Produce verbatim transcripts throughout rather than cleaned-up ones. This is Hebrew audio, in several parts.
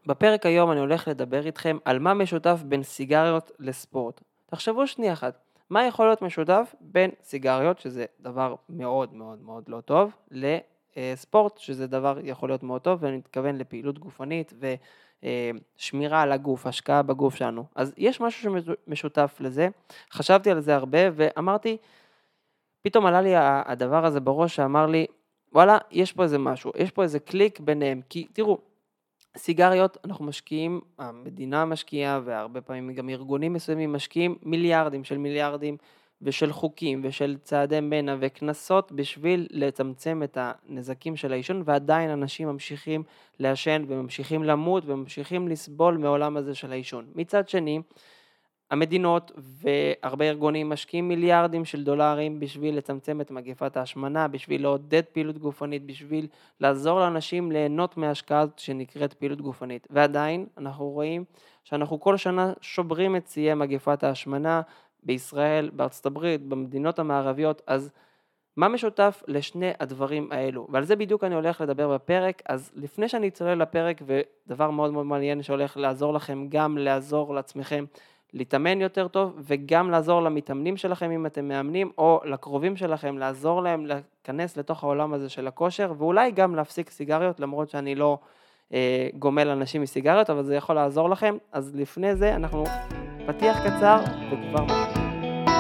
בפרק היום אני הולך לדבר איתכם על מה משותף בין סיגריות לספורט. תחשבו שנייה אחת, מה יכול להיות משותף בין סיגריות, שזה דבר מאוד מאוד מאוד לא טוב, לספורט, שזה דבר יכול להיות מאוד טוב, ואני מתכוון לפעילות גופנית ושמירה על הגוף, השקעה בגוף שלנו. אז יש משהו שמשותף לזה, חשבתי על זה הרבה ואמרתי, פתאום עלה לי הדבר הזה בראש שאמר לי, וואלה, יש פה איזה משהו, יש פה איזה קליק ביניהם, כי תראו, סיגריות אנחנו משקיעים, המדינה משקיעה והרבה פעמים גם ארגונים מסוימים משקיעים מיליארדים של מיליארדים ושל חוקים ושל צעדי מנע וכנסות בשביל לצמצם את הנזקים של העישון, ועדיין אנשים ממשיכים לעשן וממשיכים למות וממשיכים לסבול מעולם הזה של העישון. מצד שני, המדינות והרבה ארגונים משקיעים מיליארדים של דולרים בשביל לצמצם את מגפת ההשמנה, בשביל לעודד פעילות גופנית, בשביל לעזור לאנשים ליהנות מההשקעה שנקראת פעילות גופנית. ועדיין אנחנו רואים שאנחנו כל שנה שוברים את שיאי מגפת ההשמנה בישראל, בארצות הברית, במדינות המערביות. אז מה משותף לשני הדברים האלו? ועל זה בדיוק אני הולך לדבר בפרק. אז לפני שאני צולל לפרק, ודבר מאוד מאוד מעניין שהולך לעזור לכם, גם לעזור לעצמכם להתאמן יותר טוב, וגם לעזור למתאמנים שלכם אם אתם מאמנים, או לקרובים שלכם, לעזור להם להיכנס לתוך העולם הזה של הכושר, ואולי גם להפסיק סיגריות, למרות שאני לא אה, גומל אנשים מסיגריות, אבל זה יכול לעזור לכם. אז לפני זה אנחנו פתיח קצר וכבר מתחילים.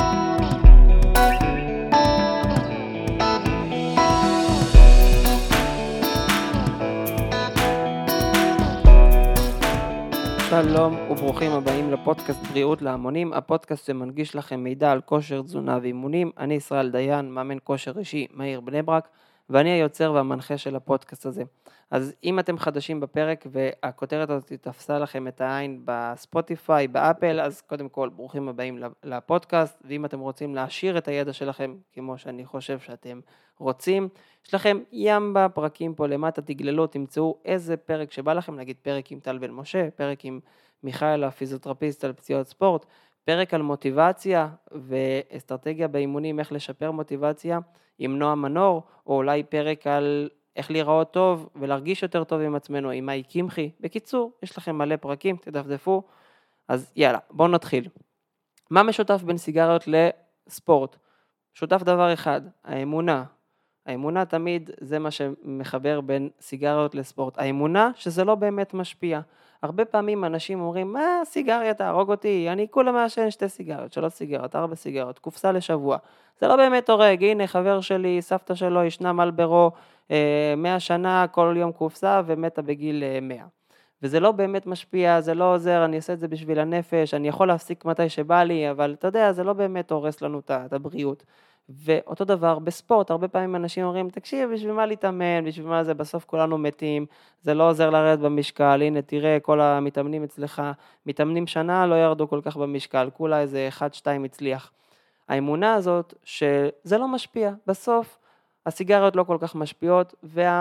שלום וברוכים הבאים לפודקאסט בריאות להמונים, הפודקאסט שמנגיש לכם מידע על כושר, תזונה ואימונים. אני ישראל דיין, מאמן כושר אישי מהעיר בני ברק, ואני היוצר והמנחה של הפודקאסט הזה. אז אם אתם חדשים בפרק והכותרת הזאת תפסה לכם את העין בספוטיפיי, באפל, אז קודם כל ברוכים הבאים לפודקאסט, ואם אתם רוצים להשאיר את הידע שלכם, כמו שאני חושב שאתם רוצים, יש לכם ים בפרקים פה למטה, תגללו, תמצאו איזה פרק שבא לכם, נגיד פרק עם טל בן משה, פרק עם מיכאל הפיזיותרפיסט על פציעות ספורט, פרק על מוטיבציה ואסטרטגיה באימונים, איך לשפר מוטיבציה עם נועה מנור, או אולי פרק על איך להיראות טוב ולהרגיש יותר טוב עם עצמנו, עם מאי קמחי. בקיצור, יש לכם מלא פרקים, תדפדפו. אז יאללה, בואו נתחיל. מה משותף בין סיגריות לספורט? שותף דבר אחד, האמונה. האמונה תמיד זה מה שמחבר בין סיגריות לספורט. האמונה שזה לא באמת משפיע. הרבה פעמים אנשים אומרים, מה סיגריה תהרוג אותי? אני כולה מעשן שתי סיגריות, שלוש סיגריות, ארבע סיגריות, קופסה לשבוע. זה לא באמת הורג. הנה חבר שלי, סבתא שלו, ישנה מלברו, מאה שנה, כל יום קופסה ומתה בגיל מאה. וזה לא באמת משפיע, זה לא עוזר, אני אעשה את זה בשביל הנפש, אני יכול להפסיק מתי שבא לי, אבל אתה יודע, זה לא באמת הורס לנו את הבריאות. ואותו דבר בספורט, הרבה פעמים אנשים אומרים, תקשיב, בשביל מה להתאמן, בשביל מה זה, בסוף כולנו מתים, זה לא עוזר לרדת במשקל, הנה תראה, כל המתאמנים אצלך, מתאמנים שנה לא ירדו כל כך במשקל, כולה איזה אחד, שתיים הצליח. האמונה הזאת שזה לא משפיע, בסוף הסיגריות לא כל כך משפיעות, וה...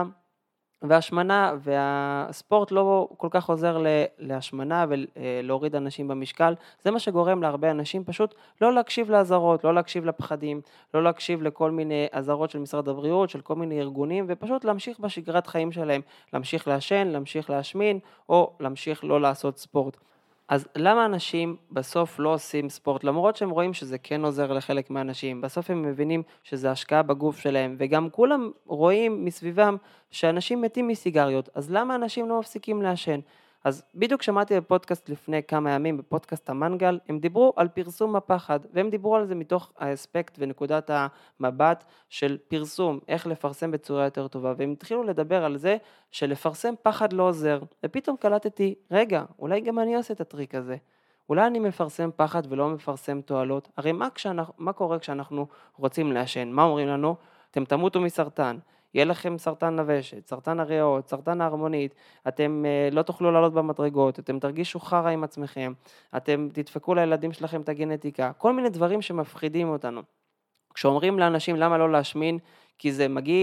והשמנה והספורט לא כל כך עוזר להשמנה ולהוריד אנשים במשקל. זה מה שגורם להרבה אנשים פשוט לא להקשיב לעזרות, לא להקשיב לפחדים, לא להקשיב לכל מיני עזרות של משרד הבריאות, של כל מיני ארגונים, ופשוט להמשיך בשגרת חיים שלהם, להמשיך לעשן, להמשיך להשמין, או להמשיך לא לעשות ספורט. אז למה אנשים בסוף לא עושים ספורט? למרות שהם רואים שזה כן עוזר לחלק מהאנשים, בסוף הם מבינים שזה השקעה בגוף שלהם, וגם כולם רואים מסביבם שאנשים מתים מסיגריות, אז למה אנשים לא מפסיקים לעשן? אז בדיוק שמעתי בפודקאסט לפני כמה ימים, בפודקאסט המנגל, הם דיברו על פרסום הפחד, והם דיברו על זה מתוך האספקט ונקודת המבט של פרסום, איך לפרסם בצורה יותר טובה, והם התחילו לדבר על זה שלפרסם פחד לא עוזר, ופתאום קלטתי, רגע, אולי גם אני עושה את הטריק הזה, אולי אני מפרסם פחד ולא מפרסם תועלות. הרי מה, כשאנחנו, מה קורה כשאנחנו רוצים לעשן? מה אומרים לנו? אתם תמותו מסרטן. יהיה לכם סרטן נוושת, סרטן הריאות, סרטן ההרמונית, אתם uh, לא תוכלו לעלות במדרגות, אתם תרגישו חרה עם עצמכם, אתם תדפקו לילדים שלכם את הגנטיקה, כל מיני דברים שמפחידים אותנו. כשאומרים לאנשים למה לא להשמין, כי זה מגעיל,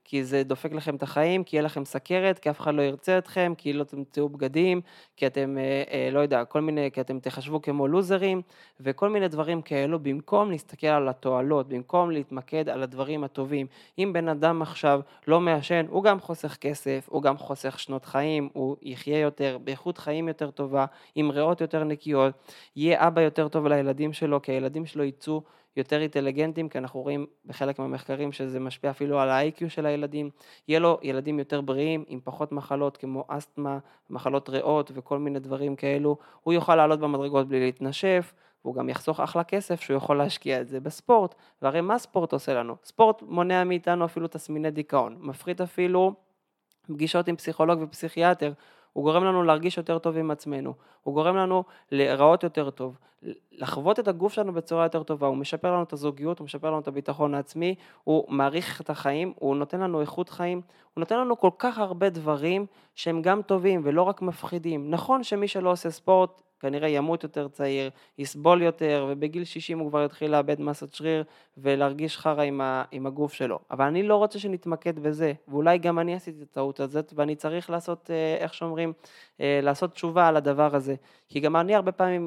כי זה דופק לכם את החיים, כי יהיה לכם סכרת, כי אף אחד לא ירצה אתכם, כי לא תמצאו בגדים, כי אתם, אה, אה, לא יודע, כל מיני, כי אתם תחשבו כמו לוזרים, וכל מיני דברים כאלו, במקום להסתכל על התועלות, במקום להתמקד על הדברים הטובים. אם בן אדם עכשיו לא מעשן, הוא גם חוסך כסף, הוא גם חוסך שנות חיים, הוא יחיה יותר, באיכות חיים יותר טובה, עם ריאות יותר נקיות, יהיה אבא יותר טוב לילדים שלו, כי הילדים שלו יצאו יותר אינטליגנטים, כי אנחנו רואים בחלק מהמחקרים שזה משפיע אפילו על ה-איי קיו של הילדים, יהיה לו ילדים יותר בריאים, עם פחות מחלות כמו אסתמה, מחלות ריאות וכל מיני דברים כאלו, הוא יוכל לעלות במדרגות בלי להתנשף, והוא גם יחסוך אחלה כסף שהוא יכול להשקיע את זה בספורט, והרי מה ספורט עושה לנו? ספורט מונע מאיתנו אפילו תסמיני דיכאון, מפחית אפילו פגישות עם פסיכולוג ופסיכיאטר, הוא גורם לנו להרגיש יותר טוב עם עצמנו, הוא גורם לנו להיראות יותר טוב, לחוות את הגוף שלנו בצורה יותר טובה, הוא משפר לנו את הזוגיות, הוא משפר לנו את הביטחון העצמי, הוא מעריך את החיים, הוא נותן לנו איכות חיים, הוא נותן לנו כל כך הרבה דברים שהם גם טובים ולא רק מפחידים. נכון שמי שלא עושה ספורט כנראה ימות יותר צעיר, יסבול יותר, ובגיל שישים הוא כבר יתחיל לאבד מסת שריר ולהרגיש חרה עם, ה, עם הגוף שלו. אבל אני לא רוצה שנתמקד בזה, ואולי גם אני עשיתי את הטעות הזאת, ואני צריך לעשות, איך שאומרים, לעשות תשובה על הדבר הזה. כי גם אני הרבה פעמים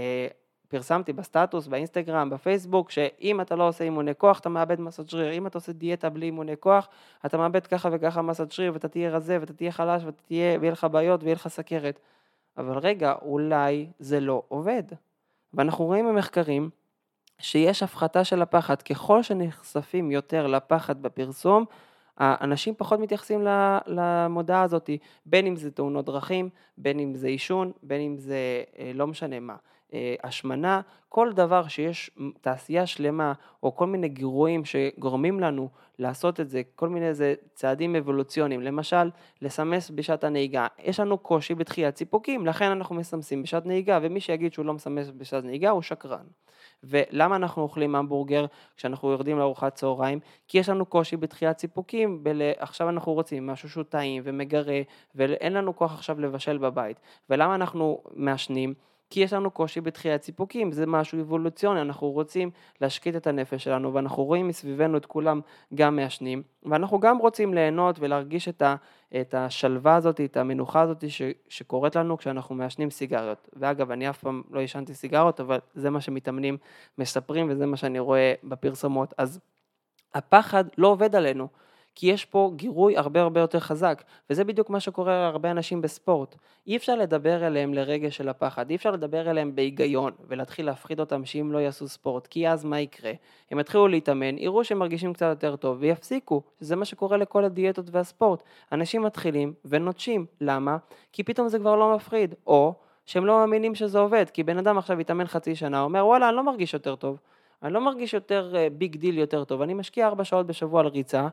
פרסמתי בסטטוס, באינסטגרם, בפייסבוק, שאם אתה לא עושה אימוני כוח, אתה מאבד מסת שריר. אם אתה עושה דיאטה בלי אימוני כוח, אתה מאבד ככה וככה מסת שריר, ואתה תהיה רזה, ואתה תהיה חלש, ואתה תהיה, ויהיה לך בעיות, ויהיה לך סכרת. אבל רגע, אולי זה לא עובד. ואנחנו רואים במחקרים שיש הפחתה של הפחד. ככל שנחשפים יותר לפחד בפרסום, האנשים פחות מתייחסים למודעה הזאת, בין אם זה תאונות דרכים, בין אם זה עישון, בין אם זה לא משנה מה. השמנה, כל דבר שיש תעשייה שלמה, או כל מיני גירויים שגורמים לנו לעשות את זה, כל מיני זה צעדים אבולוציוניים, למשל, לסמס בשעת הנהיגה. יש לנו קושי בתחיית ציפוקים, לכן אנחנו מסמסים בשעת נהיגה, ומי שיגיד שהוא לא מסמס בשעת נהיגה הוא שקרן. ולמה אנחנו אוכלים המבורגר כשאנחנו יורדים לארוחת צהריים? כי יש לנו קושי בתחיית ציפוקים, בל... עכשיו אנחנו רוצים משהו שהוא טעים ומגרה, ואין לנו כוח עכשיו לבשל בבית. ולמה אנחנו מעשנים? כי יש לנו קושי בתחיית ציפוקים, זה משהו אבולוציוני, אנחנו רוצים להשקיט את הנפש שלנו, ואנחנו רואים מסביבנו את כולם גם מעשנים, ואנחנו גם רוצים ליהנות ולהרגיש את, ה, את השלווה הזאת, את המנוחה הזאת ש, שקורית לנו כשאנחנו מעשנים סיגריות. ואגב, אני אף פעם לא ישנתי סיגרות, אבל זה מה שמתאמנים מספרים, וזה מה שאני רואה בפרסומות. אז הפחד לא עובד עלינו, כי יש פה גירוי הרבה הרבה יותר חזק, וזה בדיוק מה שקורה להרבה אנשים בספורט. אי אפשר לדבר אליהם לרגע של הפחד, אי אפשר לדבר אליהם בהיגיון, ולהתחיל להפחיד אותם שאם לא יעשו ספורט, כי אז מה יקרה? הם יתחילו להתאמן, יראו שהם מרגישים קצת יותר טוב, ויפסיקו, שזה מה שקורה לכל הדיאטות והספורט. אנשים מתחילים ונוטשים, למה? כי פתאום זה כבר לא מפחיד, או שהם לא מאמינים שזה עובד, כי בן אדם עכשיו יתאמן חצי שנה, אומר, וואלה, אני לא מרגיש יותר טוב, אני לא מרגיש יותר ביג דיל יותר טוב, אני משקיע ארבע שעות בשבוע על ריצה,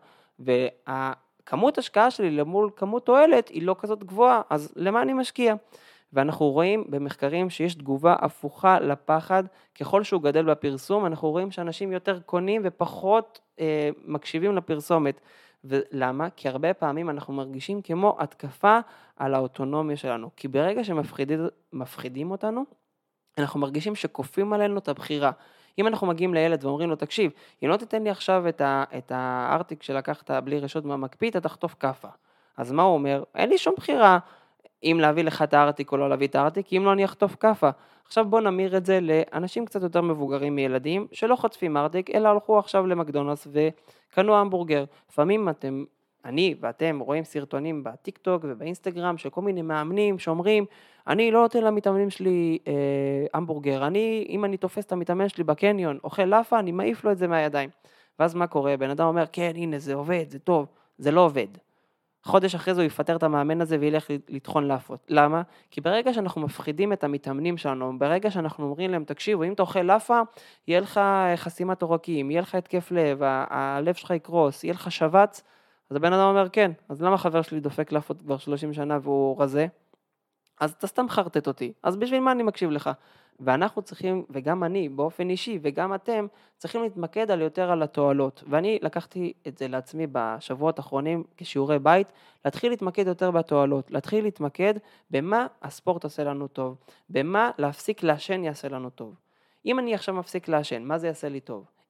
והכמות השקעה שלי למול כמות תועלת היא לא כזאת גבוהה, אז למה אני משקיע? ואנחנו רואים במחקרים שיש תגובה הפוכה לפחד, ככל שהוא גדל בפרסום, אנחנו רואים שאנשים יותר קונים ופחות אה, מקשיבים לפרסומת. ולמה? כי הרבה פעמים אנחנו מרגישים כמו התקפה על האוטונומיה שלנו, כי ברגע שמפחידים אותנו, אנחנו מרגישים שכופים עלינו את הבחירה. אם אנחנו מגיעים לילד ואומרים לו, תקשיב, אם לא תיתן לי עכשיו את, ה, את הארטיק שלקחת בלי רשות מהמקפיא, אתה תחטוף כפה. אז מה הוא אומר? אין לי שום בחירה אם להביא לך את הארטיק או לא להביא את הארטיק, אם לא אני אחטוף כפה. עכשיו בוא נמיר את זה לאנשים קצת יותר מבוגרים מילדים, שלא חוטפים ארטיק, אלא הלכו עכשיו למקדונלדס וקנו המבורגר. לפעמים אתם, אני ואתם רואים סרטונים בטיק טוק ובאינסטגרם של כל מיני מאמנים שאומרים, אני לא נותן למתאמנים שלי אה, המבורגר, אני, אם אני תופס את המתאמן שלי בקניון, אוכל לאפה, אני מעיף לו את זה מהידיים. ואז מה קורה? בן אדם אומר, כן, הנה, זה עובד, זה טוב, זה לא עובד. חודש אחרי זה הוא יפטר את המאמן הזה וילך לטחון לאפות. למה? כי ברגע שאנחנו מפחידים את המתאמנים שלנו, ברגע שאנחנו אומרים להם, תקשיבו, אם אתה אוכל לאפה, יהיה לך חסימת עורקים, יהיה לך התקף לב, הלב שלך יקרוס, יהיה לך שבץ, אז הבן אדם אומר, כן, אז למה חבר שלי דופק לאפות כבר שלושים שנה והוא רזה? אז אתה סתם חרטט אותי, אז בשביל מה אני מקשיב לך? ואנחנו צריכים, וגם אני באופן אישי, וגם אתם, צריכים להתמקד על יותר על התועלות. ואני לקחתי את זה לעצמי בשבועות האחרונים כשיעורי בית, להתחיל להתמקד יותר בתועלות, להתחיל להתמקד במה הספורט עושה לנו טוב, במה להפסיק לעשן יעשה לנו טוב. אם אני עכשיו מפסיק לעשן, מה זה יעשה לי טוב?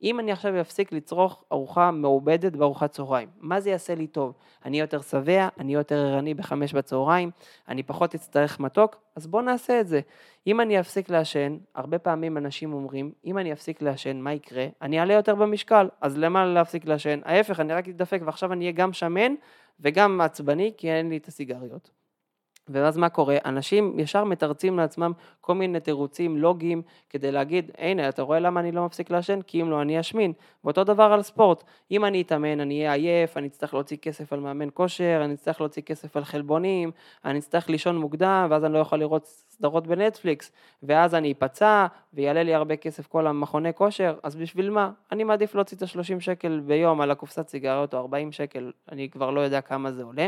אם אני עכשיו אפסיק לצרוך ארוחה מעובדת בארוחת צהריים, מה זה יעשה לי טוב? אני יותר שבע, אני יותר ערני בחמש בצהריים, אני פחות אצטרך מתוק, אז בוא נעשה את זה. אם אני אפסיק לעשן, הרבה פעמים אנשים אומרים, אם אני אפסיק לעשן, מה יקרה? אני אעלה יותר במשקל, אז למה להפסיק לעשן? ההפך, אני רק אתדפק, ועכשיו אני אהיה גם שמן וגם עצבני, כי אין לי את הסיגריות. ואז מה קורה? אנשים ישר מתרצים לעצמם כל מיני תירוצים לוגיים כדי להגיד, הנה, אתה רואה למה אני לא מפסיק לעשן? כי אם לא, אני אשמין. ואותו דבר על ספורט. אם אני אתאמן, אני אהיה עייף, אני אצטרך להוציא כסף על מאמן כושר, אני אצטרך להוציא כסף על חלבונים, אני אצטרך לישון מוקדם, ואז אני לא יכול לראות סדרות בנטפליקס, ואז אני אפצע, ויעלה לי הרבה כסף כל המכוני כושר, אז בשביל מה? אני מעדיף להוציא את ה-שלושים שקל ביום על הקופסת סיגריות, או ארבעים שקל, אני כבר לא יודע כמה זה עולה.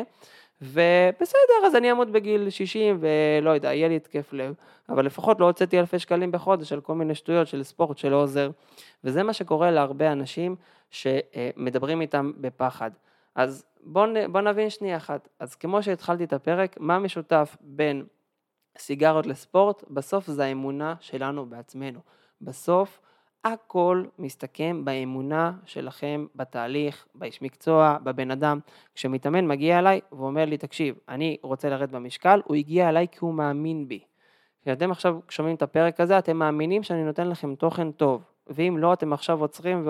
ובסדר, אז אני אעמוד בגיל שישים ולא יודע, יהיה לי התקף לב, אבל לפחות לא הוצאתי אלפי שקלים בחודש על כל מיני שטויות של ספורט שלא עוזר, וזה מה שקורה להרבה אנשים שמדברים איתם בפחד. אז בוא, בוא נבין שנייה אחת. אז כמו שהתחלתי את הפרק, מה משותף בין סיגריות לספורט? בסוף זה האמונה שלנו בעצמנו. בסוף הכל מסתכם באמונה שלכם בתהליך, באיש מקצוע, בבן אדם. כשמתאמן מגיע אליי ואומר לי, תקשיב, אני רוצה לרדת במשקל, הוא הגיע אליי כי הוא מאמין בי. כשאתם עכשיו שומעים את הפרק הזה, אתם מאמינים שאני נותן לכם תוכן טוב, ואם לא, אתם עכשיו עוצרים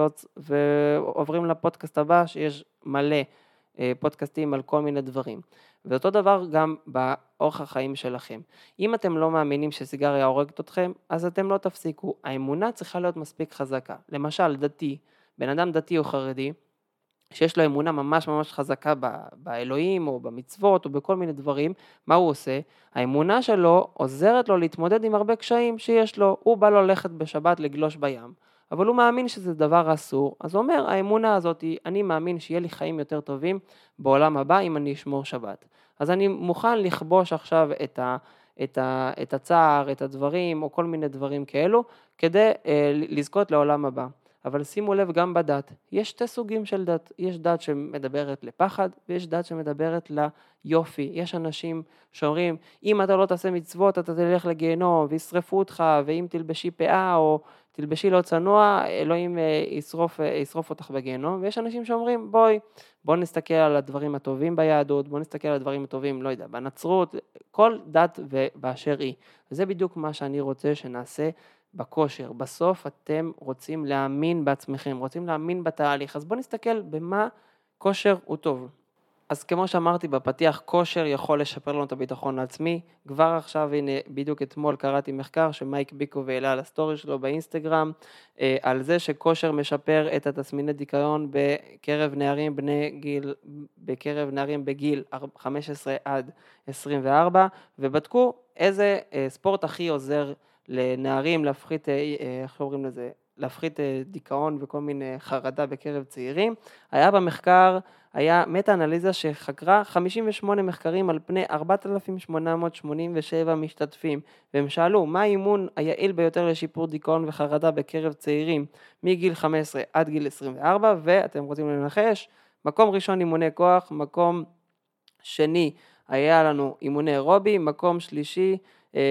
ועוברים לפודקאסט הבא, שיש מלא פודקאסטים על כל מיני דברים. ואותו דבר גם באורח החיים שלכם. אם אתם לא מאמינים שסיגריה הורגת אתכם, אז אתם לא תפסיקו. האמונה צריכה להיות מספיק חזקה. למשל, דתי, בן אדם דתי או חרדי, שיש לו אמונה ממש ממש חזקה באלוהים או במצוות או בכל מיני דברים, מה הוא עושה? האמונה שלו עוזרת לו להתמודד עם הרבה קשיים שיש לו. הוא בא לו ללכת בשבת לגלוש בים, אבל הוא מאמין שזה דבר אסור, אז הוא אומר, האמונה הזאת, אני מאמין שיהיה לי חיים יותר טובים בעולם הבא אם אני אשמור שבת. אז אני מוכן לכבוש עכשיו את, ה, את, ה, את הצער, את הדברים, או כל מיני דברים כאלו, כדי אה, לזכות לעולם הבא. אבל שימו לב גם בדת, יש שתי סוגים של דת, יש דת שמדברת לפחד, ויש דת שמדברת ליופי. יש אנשים שאומרים, אם אתה לא תעשה מצוות, אתה תלך לגיהנום, וישרפו אותך, ואם תלבשי פאה, או תלבשי לא צנוע, אלוהים ישרוף, ישרוף אותך בגיהנום. ויש אנשים שאומרים, בואי, בוא נסתכל על הדברים הטובים ביהדות, בוא נסתכל על הדברים הטובים, לא יודע, בנצרות, כל דת ובאשר היא. וזה בדיוק מה שאני רוצה שנעשה בכושר. בסוף אתם רוצים להאמין בעצמכם, רוצים להאמין בתהליך, אז בואו נסתכל במה כושר הוא טוב. אז כמו שאמרתי בפתיח, כושר יכול לשפר לנו את הביטחון העצמי. כבר עכשיו, הנה, בדיוק אתמול קראתי מחקר שמייק ביקו העלה על הסטורי שלו באינסטגרם, אה, על זה שכושר משפר את התסמיני דיכאון בקרב נערים בני גיל, בקרב נערים בגיל חמש עשרה עד עשרים וארבע, ובדקו איזה אה, ספורט הכי עוזר לנערים להפחית, איך אומרים לזה, להפחית דיכאון וכל מיני חרדה בקרב צעירים. היה במחקר, היה מטה-אנליזה שחקרה חמישים ושמונה מחקרים על פני ארבעת אלפים שמונה מאות שמונים ושבע משתתפים, והם שאלו מה האימון היעיל ביותר לשיפור דיכאון וחרדה בקרב צעירים מגיל חמש עשרה עד גיל עשרים וארבע, ואתם רוצים לנחש, מקום ראשון אימוני כוח, מקום שני היה לנו אימוני אירובי, מקום שלישי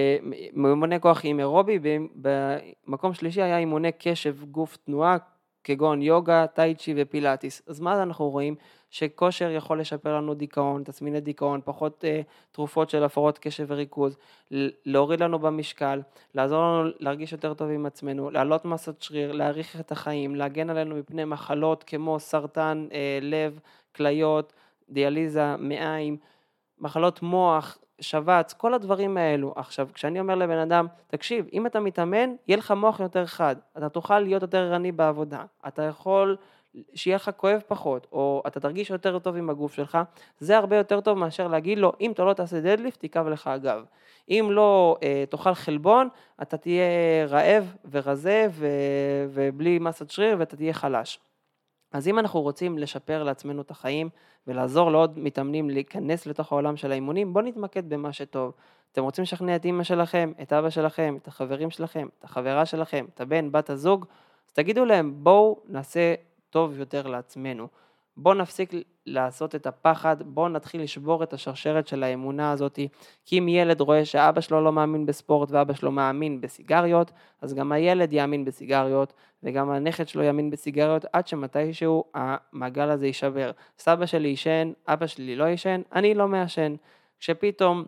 אימוני כוח עם אירובי, במקום שלישי היה אימוני קשב גוף תנועה, כגון יוגה, טייצ'י ופילאטיס. אז מה אנחנו רואים? שכושר יכול לשפר לנו דיכאון, תסמיני דיכאון, פחות אה, תרופות של הפרות קשב וריכוז, להוריד לנו במשקל, לעזור לנו להרגיש יותר טוב עם עצמנו, לעלות מסת שריר, להאריך את החיים, להגן עלינו מפני מחלות כמו סרטן, אה, לב, כליות, דיאליזה, מעיים, מחלות מוח, שבץ, כל הדברים האלו. עכשיו, כשאני אומר לבן אדם, תקשיב, אם אתה מתאמן, יהיה לך מוח יותר חד, אתה תוכל להיות יותר ערני בעבודה, אתה יכול שיהיה לך כואב פחות, או אתה תרגיש יותר טוב עם הגוף שלך, זה הרבה יותר טוב מאשר להגיד לו, אם אתה לא תעשה דדליפט, תיקב לך הגב. אם לא אה, תאכל חלבון, אתה תהיה רעב ורזה ו... ובלי מסת שריר, ואתה תהיה חלש. אז אם אנחנו רוצים לשפר לעצמנו את החיים, ולעזור לעוד מתאמנים להיכנס לתוך העולם של האימונים, בואו נתמקד במה שטוב. אתם רוצים לשכנע את אמא שלכם, את אבא שלכם, את החברים שלכם, את החברה שלכם, את הבן, בת הזוג, אז תגידו להם, בואו נעשה טוב יותר לעצמנו. בוא נפסיק לעשות את הפחד, בוא נתחיל לשבור את השרשרת של האמונה הזאת, כי אם ילד רואה שאבא שלו לא מאמין בספורט ואבא שלו מאמין בסיגריות, אז גם הילד יאמין בסיגריות, וגם הנכד שלו יאמין בסיגריות, עד שמתישהו המעגל הזה יישבר. סבא שלי ישן, אבא שלי לא ישן, אני לא מעשן. כשפתאום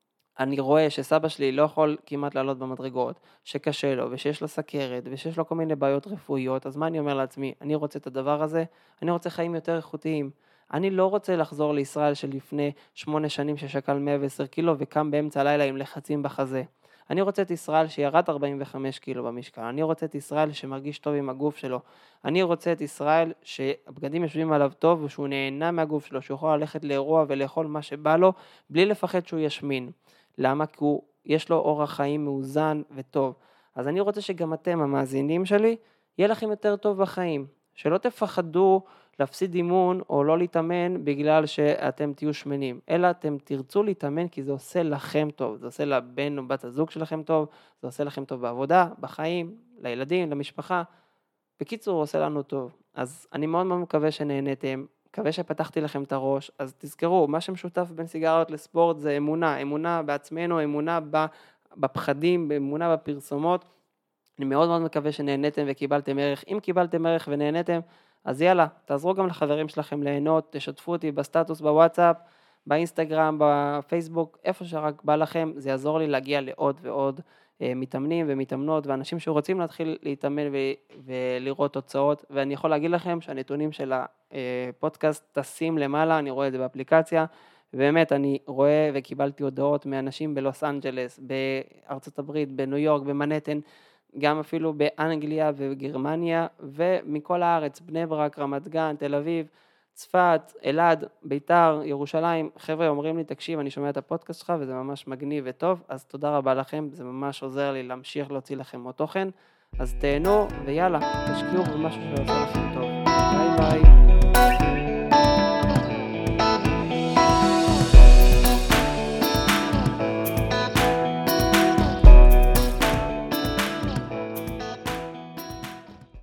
אני רואה שסבא שלי לא יכול כמעט לעלות במדרגות, שקשה לו ושיש לו סכרת ושיש לו כל מיני בעיות רפואיות, אז מה אני אומר לעצמי? אני רוצה את הדבר הזה, אני רוצה חיים יותר איכותיים. אני לא רוצה לחזור לישראל של לפני שמונה שנים ששקל מאה ועשר קילו וקם באמצע הלילה עם לחצים בחזה. אני רוצה את ישראל שירד ארבעים וחמש קילו במשקל, אני רוצה את ישראל שמרגיש טוב עם הגוף שלו, אני רוצה את ישראל שהבגדים יושבים עליו טוב ושהוא נהנה מהגוף שלו, שהוא יכול ללכת לאירוע ולאכול מה שבא לו, בלי לפחד שהוא ישמין. למה? כי הוא, יש לו אורח חיים מאוזן וטוב. אז אני רוצה שגם אתם, המאזינים שלי, יהיה לכם יותר טוב בחיים. שלא תפחדו להפסיד אימון או לא להתאמן בגלל שאתם תהיו שמנים, אלא אתם תרצו להתאמן כי זה עושה לכם טוב, זה עושה לבן או בת הזוג שלכם טוב, זה עושה לכם טוב בעבודה, בחיים, לילדים, למשפחה. בקיצור, הוא עושה לנו טוב. אז אני מאוד מאוד מקווה שנהנתם, מקווה שפתחתי לכם את הראש, אז תזכרו, מה שמשותף בין סיגריות לספורט זה אמונה, אמונה בעצמנו, אמונה בפחדים, אמונה בפרסומות. אני מאוד מאוד מקווה שנהנתם וקיבלתם ערך. אם קיבלתם ערך ונהנתם, אז יאללה, תעזרו גם לחברים שלכם ליהנות, תשתפו אותי בסטטוס, בוואטסאפ, באינסטגרם, בפייסבוק, איפה שרק בא לכם, זה יעזור לי להגיע לעוד ועוד אה, מתאמנים ומתאמנות, ואנשים שרוצים להתחיל להתאמן ו- ולראות תוצאות, ואני יכול להגיד לכם שהנתונים של הפודקאסט טסים למעלה, אני רואה את זה באפליקציה, ובאמת אני רואה וקיבלתי הודעות מאנשים בלוס אנג'לס, בארצות הברית, בניו יורק, במנהטן, גם אפילו באנגליה ובגרמניה, ומכל הארץ, בני ברק, רמת גן, תל אביב, צפת, אלעד, ביתר, ירושלים. חבר'ה אומרים לי, תקשיב, אני שומע את הפודקאסט שלך וזה ממש מגניב וטוב, אז תודה רבה לכם, זה ממש עוזר לי להמשיך להוציא לכם עוד תוכן, אז תהנו ויאללה, תשקיעו במשהו שעושה לכם טוב.